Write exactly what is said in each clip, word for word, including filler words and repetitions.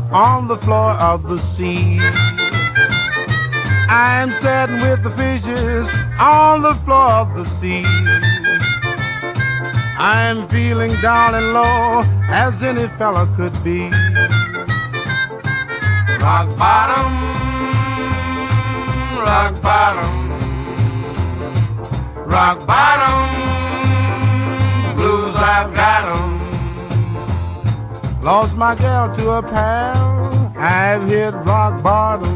on the floor of the sea. I'm sitting with the fishes on the floor of the sea. I'm feeling down and low as any fella could be. Rock bottom, rock bottom, rock bottom, blues I've got 'em. Lost my gal to a pal, I've hit rock bottom.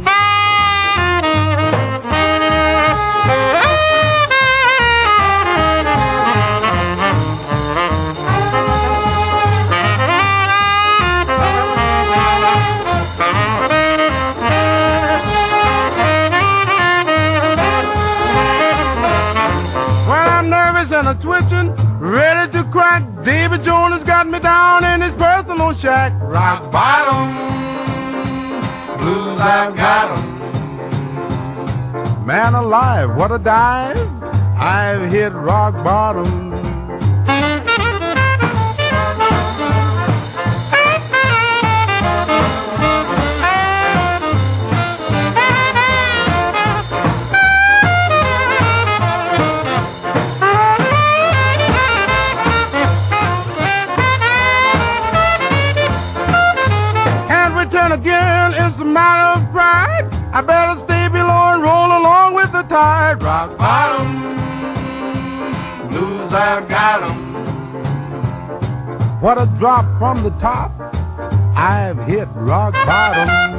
And a twitching, ready to crack. David Jones has got me down in his personal shack. Rock bottom, blues I've got 'em. Man alive, what a dive, I've hit rock bottom. Turn again, it's a matter of pride. I better stay below and roll along with the tide. Rock bottom, blues I've got 'em. What a drop from the top, I've hit rock bottom.